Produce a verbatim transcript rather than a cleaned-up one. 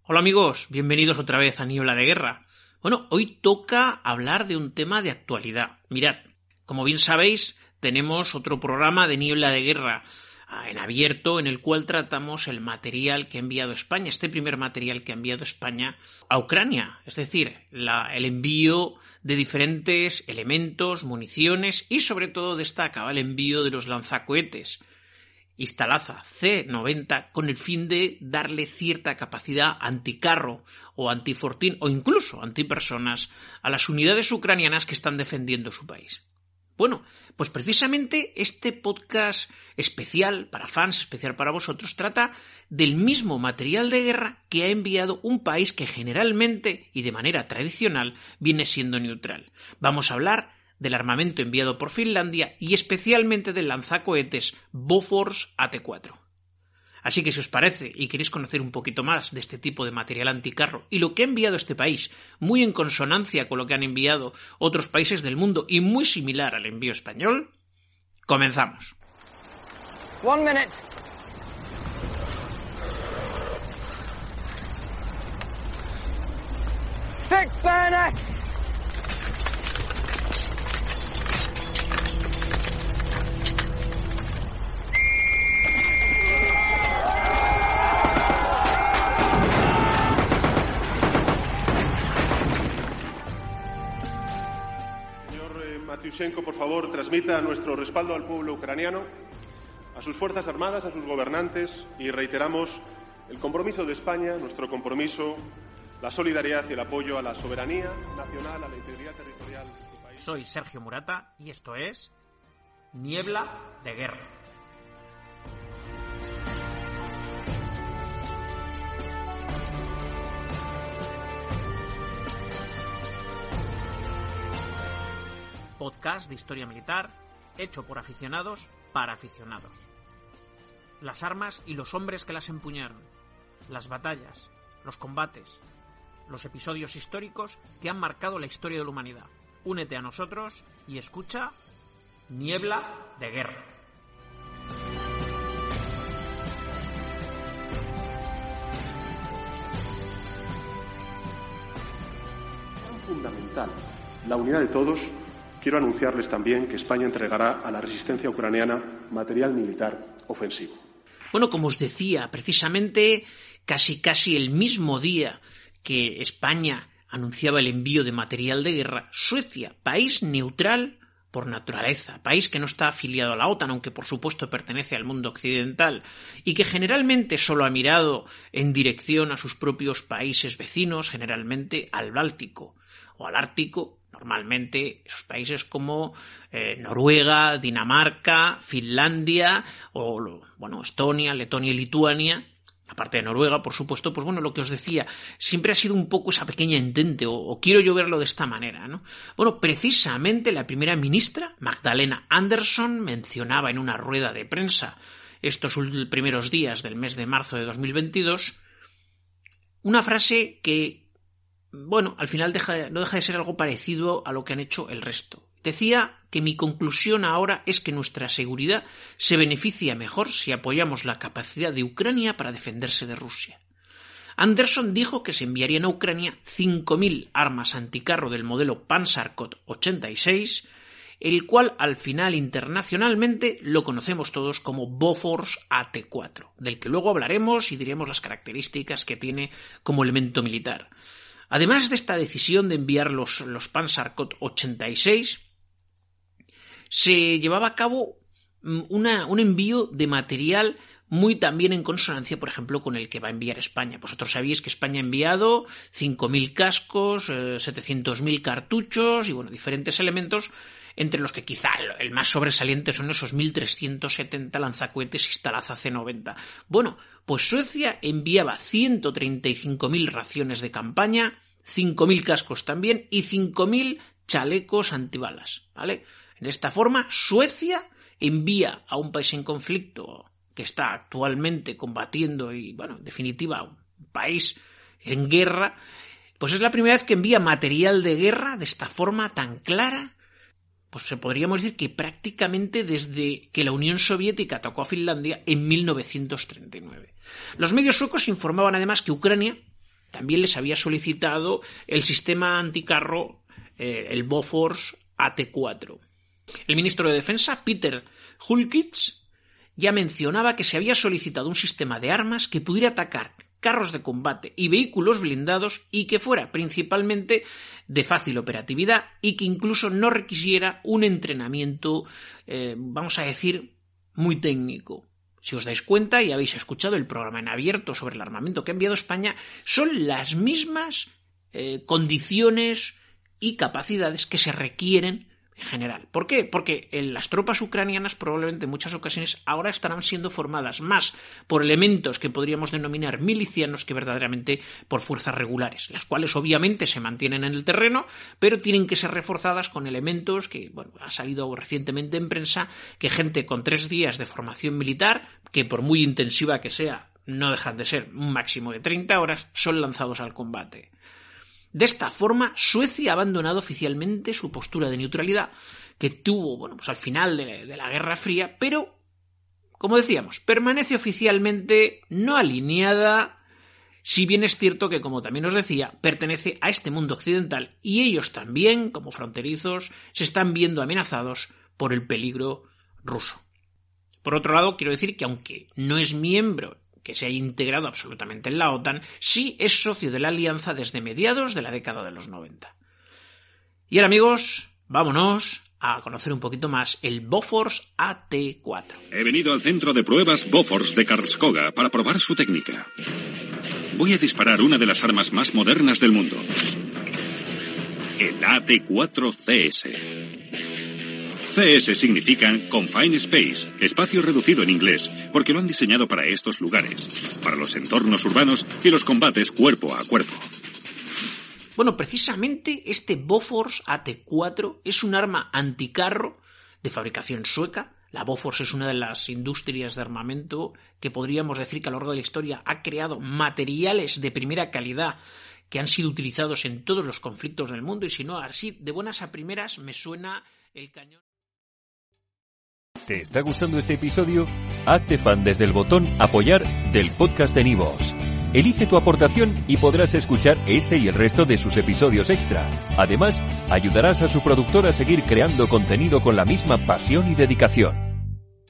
Hola amigos, bienvenidos otra vez a Niebla de Guerra. Bueno, hoy toca hablar de un tema de actualidad. Mirad, como bien sabéis, tenemos otro programa de Niebla de Guerra en abierto en el cual tratamos el material que ha enviado España, este primer material que ha enviado España a Ucrania, es decir, la, el envío de diferentes elementos, municiones y sobre todo destaca el envío de los lanzacohetes Istalaza ce noventa con el fin de darle cierta capacidad anticarro o antifortín o incluso antipersonas a las unidades ucranianas que están defendiendo su país. Bueno, pues precisamente este podcast especial para fans, especial para vosotros, trata del mismo material de guerra que ha enviado un país que generalmente y de manera tradicional viene siendo neutral. Vamos a hablar del armamento enviado por Finlandia y especialmente del lanzacohetes Bofors A T cuatro. Así que si os parece y queréis conocer un poquito más de este tipo de material anticarro y lo que ha enviado este país, muy en consonancia con lo que han enviado otros países del mundo y muy similar al envío español, comenzamos. One minute. Fix bayonets. Matiushenko, por favor, transmita nuestro respaldo al pueblo ucraniano, a sus fuerzas armadas, a sus gobernantes y reiteramos el compromiso de España, nuestro compromiso, la solidaridad y el apoyo a la soberanía nacional, a la integridad territorial de su país. Soy Sergio Murata y esto es Niebla de Guerra. Podcast de historia militar, hecho por aficionados para aficionados. Las armas y los hombres que las empuñaron, las batallas, los combates, los episodios históricos que han marcado la historia de la humanidad. Únete a nosotros y escucha Niebla de Guerra. Tan fundamental la unidad de todos. Quiero anunciarles también que España entregará a la resistencia ucraniana material militar ofensivo. Bueno, como os decía, precisamente casi casi el mismo día que España anunciaba el envío de material de guerra, Suecia, país neutral por naturaleza, país que no está afiliado a la OTAN, aunque por supuesto pertenece al mundo occidental, y que generalmente solo ha mirado en dirección a sus propios países vecinos, generalmente al Báltico o al Ártico, normalmente esos países como eh, Noruega, Dinamarca, Finlandia o bueno, Estonia, Letonia y Lituania, aparte de Noruega, por supuesto, pues bueno, lo que os decía, siempre ha sido un poco esa pequeña entente, o, o quiero yo verlo de esta manera, ¿no? Bueno, precisamente la primera ministra, Magdalena Andersson, mencionaba en una rueda de prensa estos primeros días del mes de marzo de dos mil veintidós una frase que, bueno, al final deja, no deja de ser algo parecido a lo que han hecho el resto. Decía que mi conclusión ahora es que nuestra seguridad se beneficia mejor si apoyamos la capacidad de Ucrania para defenderse de Rusia. Andersson dijo que se enviarían a Ucrania cinco mil armas anticarro del modelo Panzerkott ochenta y seis, el cual al final internacionalmente lo conocemos todos como Bofors A T cuatro, del que luego hablaremos y diremos las características que tiene como elemento militar. Además de esta decisión de enviar los, los Panzerkott ochenta y seis, se llevaba a cabo una, un envío de material muy también en consonancia, por ejemplo, con el que va a enviar España. Vosotros sabéis que España ha enviado cinco mil cascos, eh, setecientos mil cartuchos y bueno, diferentes elementos, entre los que quizá el más sobresaliente son esos mil trescientos setenta lanzacohetes Istalaza ce noventa. Bueno, pues Suecia enviaba ciento treinta y cinco mil raciones de campaña, cinco mil cascos también y cinco mil chalecos antibalas, ¿vale? De esta forma, Suecia envía a un país en conflicto que está actualmente combatiendo y, bueno, en definitiva, un país en guerra, pues es la primera vez que envía material de guerra de esta forma tan clara. Pues se podríamos decir que prácticamente desde que la Unión Soviética atacó a Finlandia en mil novecientos treinta y nueve. Los medios suecos informaban además que Ucrania también les había solicitado el sistema anticarro, eh, el Bofors A T cuatro. El ministro de Defensa, Peter Hulkitz, ya mencionaba que se había solicitado un sistema de armas que pudiera atacar carros de combate y vehículos blindados y que fuera principalmente de fácil operatividad y que incluso no requisiera un entrenamiento, eh, vamos a decir, muy técnico. Si os dais cuenta y habéis escuchado el programa en abierto sobre el armamento que ha enviado España, son las mismas eh, condiciones y capacidades que se requieren en general. ¿Por qué? Porque las tropas ucranianas probablemente en muchas ocasiones ahora estarán siendo formadas más por elementos que podríamos denominar milicianos que verdaderamente por fuerzas regulares, las cuales obviamente se mantienen en el terreno, pero tienen que ser reforzadas con elementos que, bueno, ha salido recientemente en prensa, que gente con tres días de formación militar, que por muy intensiva que sea, no dejan de ser un máximo de treinta horas, son lanzados al combate. De esta forma, Suecia ha abandonado oficialmente su postura de neutralidad que tuvo, bueno, pues al final de, de la Guerra Fría, pero, como decíamos, permanece oficialmente no alineada, si bien es cierto que, como también os decía, pertenece a este mundo occidental y ellos también, como fronterizos, se están viendo amenazados por el peligro ruso. Por otro lado, quiero decir que aunque no es miembro que se haya integrado absolutamente en la OTAN, sí es socio de la alianza desde mediados de la década de los noventa. Y ahora, amigos, vámonos a conocer un poquito más el Bofors A T cuatro. He venido al centro de pruebas Bofors de Karlskoga para probar su técnica. Voy a disparar una de las armas más modernas del mundo, el A T cuatro C S. C S significa Confined Space, espacio reducido en inglés, porque lo han diseñado para estos lugares, para los entornos urbanos y los combates cuerpo a cuerpo. Bueno, precisamente este Bofors A T cuatro es un arma anticarro de fabricación sueca. La Bofors es una de las industrias de armamento que podríamos decir que a lo largo de la historia ha creado materiales de primera calidad que han sido utilizados en todos los conflictos del mundo, y si no, así de buenas a primeras me suena el cañón. ¿Te está gustando este episodio? Hazte fan desde el botón Apoyar del podcast de Nivos. Elige tu aportación y podrás escuchar este y el resto de sus episodios extra. Además, ayudarás a su productor a seguir creando contenido con la misma pasión y dedicación.